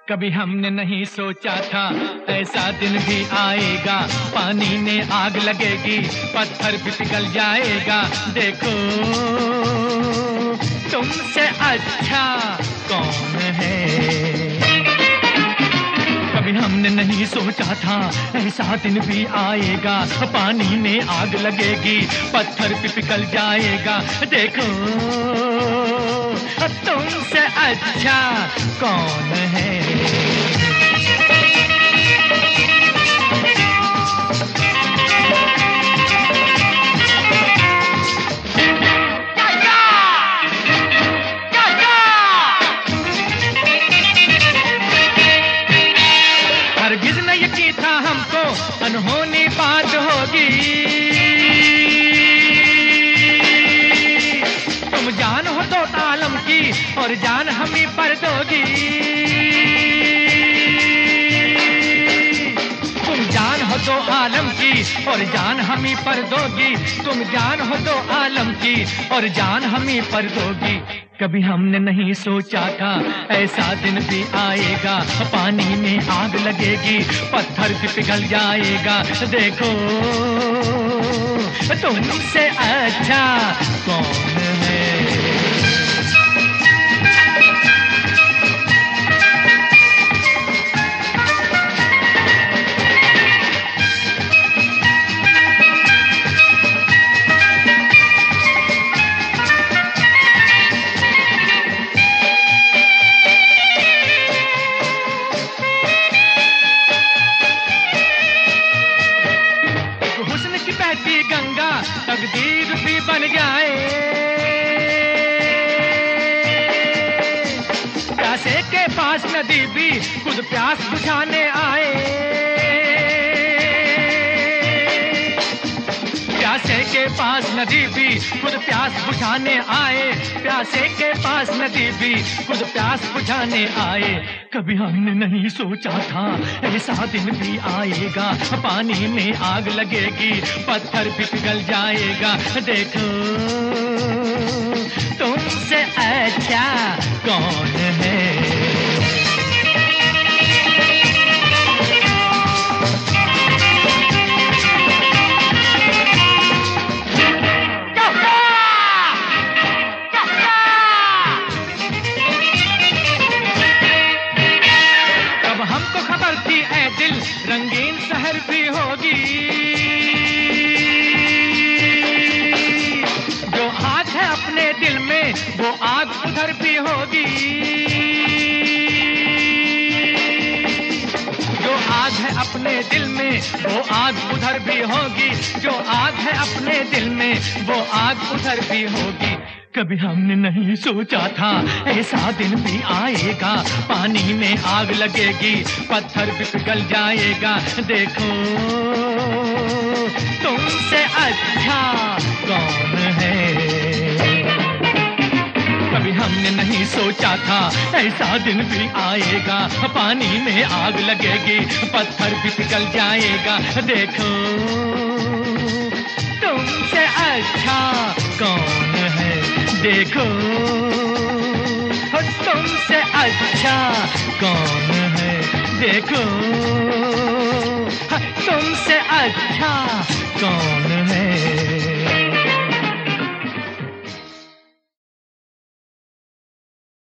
कभी हमने नहीं सोचा था ऐसा दिन भी आएगा, पानी में आग लगेगी, पत्थर भी पिघल जाएगा। देखो तुमसे अच्छा कौन है। कभी हमने नहीं सोचा था ऐसा दिन भी आएगा, पानी में आग लगेगी, पत्थर भी पिघल जाएगा। देखो तुमसे अच्छा कौन है। हरगिज़ न यकीन था हमको अनहोनी बात होगी। तुम जान हो तो आलम की और जान हमें पर दोगी। तुम जान हो तो आलम की और जान हमें पर दोगी। तुम जान हो तो आलम की और जान हमें पर दोगी। कभी हमने नहीं सोचा था ऐसा दिन भी आएगा, पानी में आग लगेगी, पत्थर भी पिघल जाएगा। देखो तुमसे अच्छा कौन है। बहती गंगा तकदीर भी बन जाए, प्यासे के पास नदी भी खुद प्यास बुझाने आए। प्यासे के पास नदी भी खुद प्यास बुझाने आए। प्यासे के पास नदी भी खुद प्यास बुझाने आए। कभी हमने नहीं सोचा था ऐसा दिन भी आएगा, पानी में आग लगेगी, पत्थर भी पिघल जाएगा। देखो तुमसे अच्छा कौन है। रंगीन शहर भी होगी, जो आग है अपने दिल में वो आग उधर भी होगी। जो आग है अपने दिल में वो आग उधर भी होगी। जो आग है अपने दिल में वो आग उधर भी होगी। कभी हमने नहीं सोचा था ऐसा दिन भी आएगा, पानी में आग लगेगी, पत्थर भी पिघल जाएगा। देखो तुमसे अच्छा कौन है। कभी हमने नहीं सोचा था ऐसा दिन भी आएगा, पानी में आग लगेगी, पत्थर भी पिघल जाएगा। देखो तुमसे अच्छा कौन है। देखो तुमसे अच्छा कौन है। देखो तुमसे अच्छा कौन है।